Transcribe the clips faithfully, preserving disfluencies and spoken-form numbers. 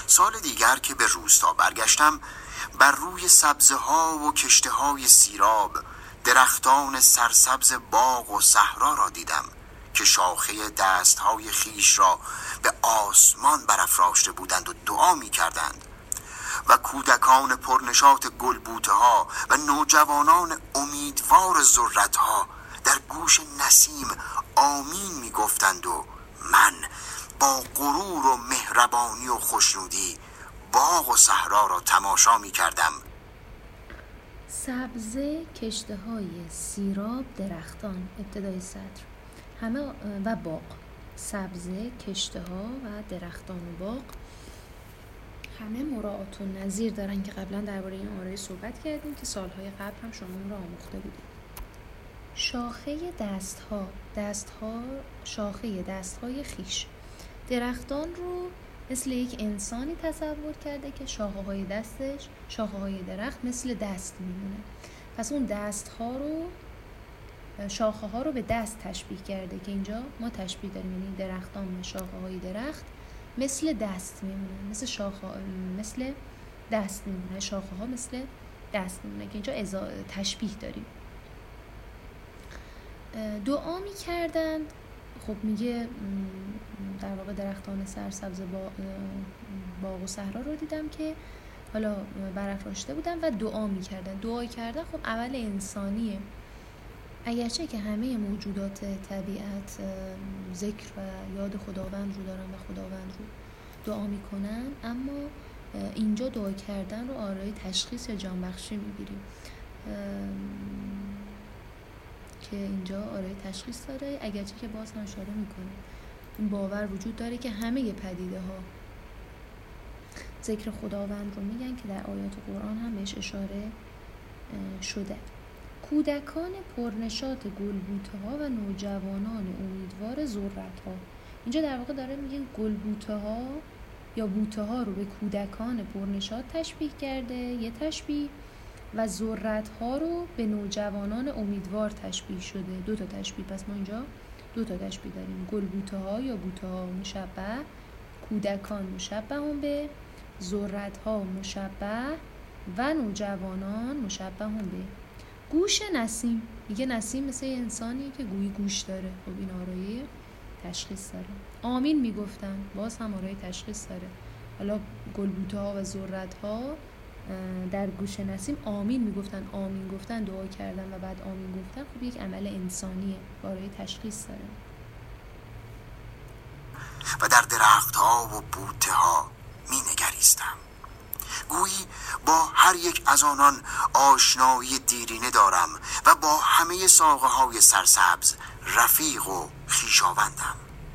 سال دیگر که به روستا برگشتم، بر روی سبزه ها و کشته های سیراب درختان سرسبز باغ و صحرا را دیدم که شاخه دست های خیش را به آسمان برافراشته بودند و دعا می کردند و کودکان پرنشاط گلبوته ها و نوجوانان امیدوار ذرت ها در گوش نسیم آمین می گفتند و من با غرور و مهربانی و خوشنودی باغ و صحرا را تماشا می کردم. سبزه، کشته های سیراب، درختان، ابتدای سطر، همه و باغ. سبزه، کشته ها و درختان و باغ همه مراعات و نظیر دارن که قبلا درباره این آرای صحبت کردیم که سالهای قبل هم شما اون را آموخته بودیم. شاخه دستها، دستها شاخه دستهای خیش. درختان رو مثل یک انسانی تصور کرده که شاخه های دستش، شاخه های درخت مثل دست میمونه. پس اون دست ها رو، شاخه ها رو به دست تشبیه کرده که اینجا ما تشبیه داریم، یعنی درختان و شاخه های درخت مثل دست میمونه، مثل شاخه مثل دست میمونه، شاخه ها مثل دست میمونه که اینجا ازا تشبیه داریم. دعا میکردند. خب میگه در واقع درختان سرسبز با باغ و صحرا رو دیدم که حالا برافراشته بودن و دعا میکردن. دعا کردن خب عمل انسانیه، اگرچه که همه موجودات طبیعت ذکر و یاد خداوند رو دارن و خداوند رو دعا میکنن، اما اینجا دعا کردن رو آرای تشخیص یا جانبخشی میگیریم که اینجا آرای تشخیص داره، اگرچه که باز هم اشاره میکنه این باور وجود داره که همه پدیده ها ذکر خداوند رو میگن که در آیات قرآن هم بهش اشاره شده. کودکان پرنشاط گلبوته ها و نوجوانان امیدوار ذرت ها. اینجا در واقع داره میگه گلبوته ها یا بوته ها رو به کودکان پرنشاط تشبیه کرده، یه تشبیه، و ذرت ها رو به نوجوانان امیدوار تشبیه شده، دو تا تشبیه. پس ما اینجا دو تا تشبیه داریم، گلبوته ها یا بوته ها مشبه، کودکان مشبه هم به، ذرت ها مشبه و نوجوانان مشبه هم به. گوش نسیم، میگه نسیم مثل انسانیه که گویی گوش داره. خب این آرای تشخیص داره. آمین میگفتن، باز هم آرای تشخیص داره. حالا گلبوته ها و ذرت ها در گوش نسیم آمین میگفتن، آمین گفتن، دعا کردن و بعد آمین گفتن، خب یک عمل انسانیه، آرای تشخیص داره. و در درخت ها و بوته ها می نگریستم، گویی با هر یک از آنان آشنایی دیرینه دارم و با همه ساقه های سرسبز رفیق و خویشاوندم.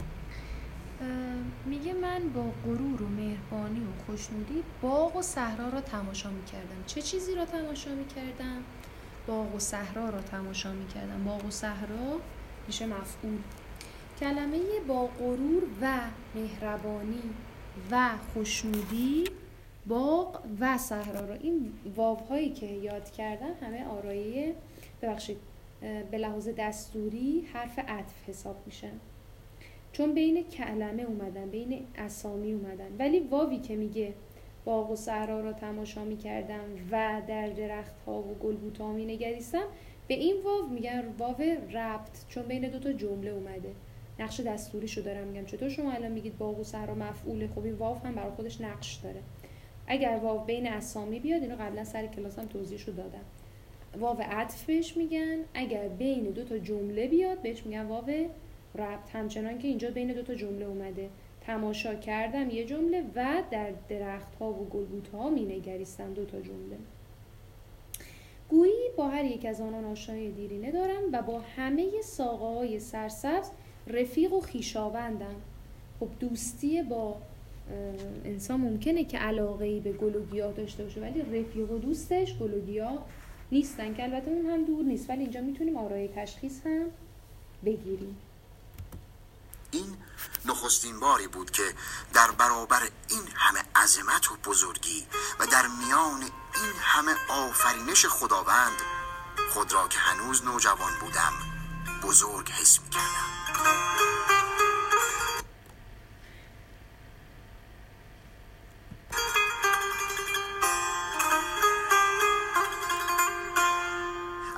میگه من با غرور و مهربانی و خوشنودی باغ و صحرا را تماشا میکردم. چه چیزی را تماشا میکردم؟ باغ و صحرا را تماشا میکردم. باغ و صحرا میشه مفعول. کلمه با غرور و مهربانی و خوشنودی، باغ و صحرا را، این واوهایی که یاد کردم همه آرایه ببخشید به لحاظ دستوری حرف عطف حساب میشن، چون بین کلمه اومدن، بین اسامی اومدن. ولی واوی که میگه باغ و صحرا را تماشا میکردم و در درخت ها و گلبوته ها مینگریستم، به این واو میگن واو ربط، چون بین دو تا جمله اومده. نقش دستوریشو دارم میگم. چطور شما الان میگید باغ و صحرا مفعوله؟ خب این واو هم برای خودش نقش داره. اگر واو بین اسامی بیاد، اینو قبلا سر کلاس هم توضیحشو دادم، واو عطف بهش میگن. اگر بین دو تا جمله بیاد بهش میگن واو ربط. همچنان که اینجا بین دو تا جمله اومده، تماشا کردم یه جمله و در درخت ها و گلبوته ها مینگریستم دو تا جمله. گویی با هر یک از آنان آشنایی دیرینه دارم و با همه ساقه های سرسبز رفیق و خویشاوندم. خب دوستی با انسان ممکنه که علاقه‌ای به گل و گیاه داشته باشه، ولی رفیق و دوستش گل و گیاه نیستن، که البته اون هم دور نیست، ولی اینجا میتونیم آرای تشخیص هم بگیریم. این نخستین باری بود که در برابر این همه عظمت و بزرگی و در میان این همه آفرینش خداوند، خود را که هنوز نوجوان بودم بزرگ حس می کردم.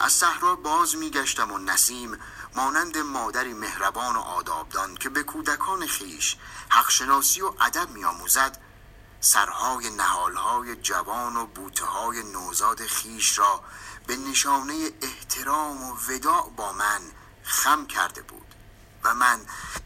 از صحرا باز میگشتم و نسیم مانند مادری مهربان و آدابدان که به کودکان خیش حقشناسی و ادب میآموزد، سرهای نهالهای جوان و بوته‌های نوزاد خیش را به نشانه احترام و وداع با من خم کرده بود و من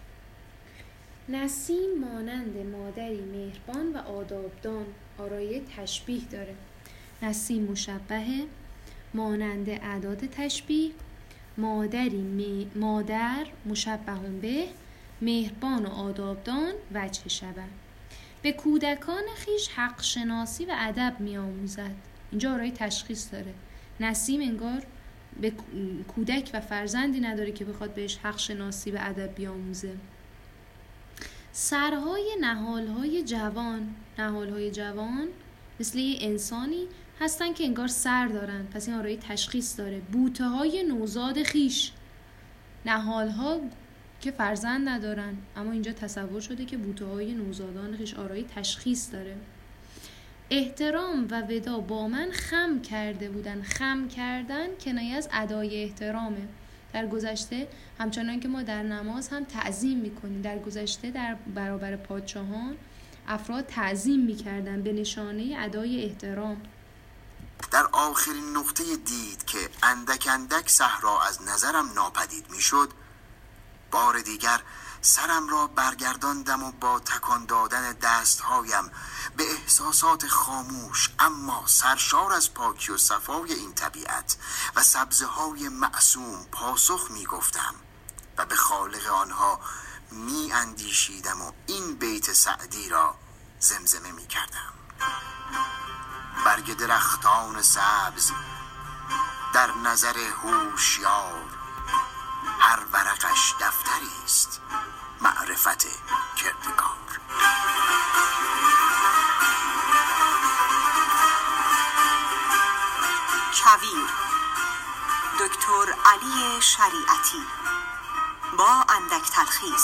نسیم مانند مادری مهربان و آدابدان. آرایه تشبیه داره. نسیم مشبهه، مانند اعداد تشبیه، مادری م... مادر مشبهون به، مهربان و آدابدان وجه شبه. به کودکان خیش حق شناسی و ادب می آموزد. اینجا آرایه تشخیص داره. نسیم انگار به کودک و فرزندی نداره که بخواد بهش حق شناسی و ادب بیاموزه. سرهای نهالهای جوان، نهالهای جوان مثل یه انسانی هستن که انگار سر دارن، پس این آرایه تشخیص داره. بوته های نوزاد خیش، نهالها که فرزند ندارن اما اینجا تصور شده که بوته های نوزادان خیش. آرایه تشخیص داره. احترام و ودا با من خم کرده بودن. خم کردن کنایه از ادای احترامه. در گذشته همچنان که ما در نماز هم تعظیم میکنیم، در گذشته در برابر پادشاهان افراد تعظیم میکردن به نشانه ادای احترام. در آخرین نقطه دید که اندک اندک صحرا از نظرم ناپدید میشد، بار دیگر سرم را برگرداندم و با تکان دادن دستهایم به احساسات خاموش اما سرشار از پاکی و صفای این طبیعت و سبزه‌های معصوم پاسخ می گفتم و به خالق آنها می اندیشیدم و این بیت سعدی را زمزمه می کردم. برگ درختان سبز در نظر هوشیار، هر ورقش دفتری است معرفت کردگار. کویر دکتر علی شریعتی با اندک تلخیص.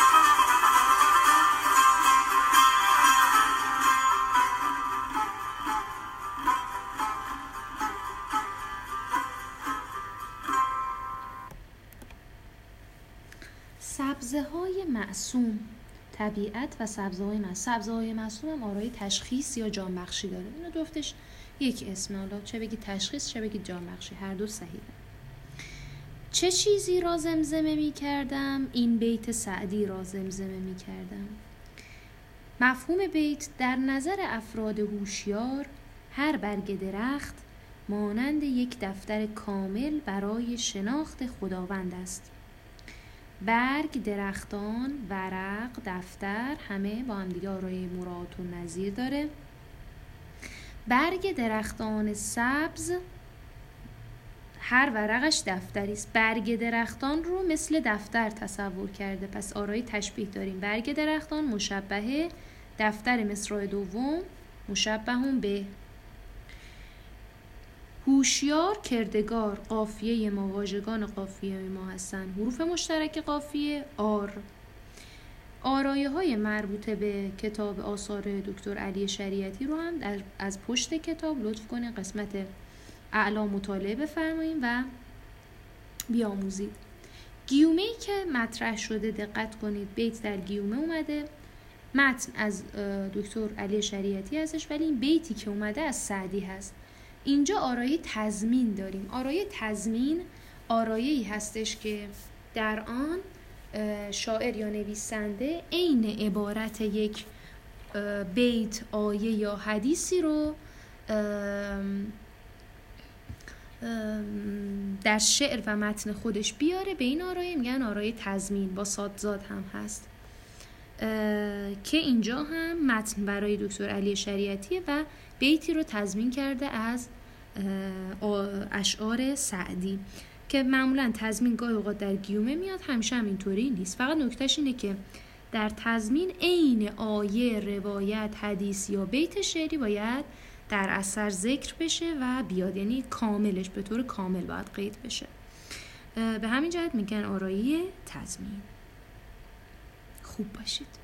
سبزه های معصوم، طبیعت و سبزه های معصوم. سبزه های معصوم هم آرای تشخیص یا جانبخشی داره. اینو دوفتش یک اسم، حالا چه بگی تشخیص چه بگی جانبخشی، هر دو صحیحه. چه چیزی را زمزمه می کردم؟ این بیت سعدی را زمزمه می کردم. مفهوم بیت: در نظر افراد هوشیار هر برگ درخت مانند یک دفتر کامل برای شناخت خداوند است. برگ، درختان، ورق، دفتر همه با هم دیگه آرای مراد و نظیر داره. برگ درختان سبز هر ورقش دفتری است. برگ درختان رو مثل دفتر تصور کرده، پس آرای تشبیه داریم. برگ درختان مشبهه، دفتر مصرع دوم مشبهون به. هوشیار، کردگار. قافیه ما، واژگان قافیه ما هستن حروف مشترک قافیه آر. آرایه های مربوطه به کتاب آثار دکتر علی شریعتی رو هم از پشت کتاب لطف کنید قسمت اعلا مطالعه بفرمایید و بیاموزید. گیومه‌ای که مطرح شده دقت کنید، بیت در گیومه اومده، متن از دکتر علی شریعتی هستش ولی این بیتی که اومده از سعدی هست. اینجا آرایه تضمین داریم. آرایه تضمین آرایه‌ای هستش که در آن شاعر یا نویسنده عین عبارت یک بیت، آیه یا حدیثی رو در شعر و متن خودش بیاره. به این آرایه میگن آرایه تضمین، با صادزاد هم هست که اینجا هم متن برای دکتر علی شریعتیه و بیتی رو تضمین کرده از اشعار سعدی که معمولا تضمین گاهی اوقات در گیومه میاد، همیشه هم اینطوری نیست. فقط نکتهش اینه که در تضمین عین آیه، روایت، حدیث یا بیت شعری باید در اثر ذکر بشه و بیاد، یعنی کاملش به طور کامل باید قید بشه. به همین جهت میگن آرایه تضمین. خوب باشید.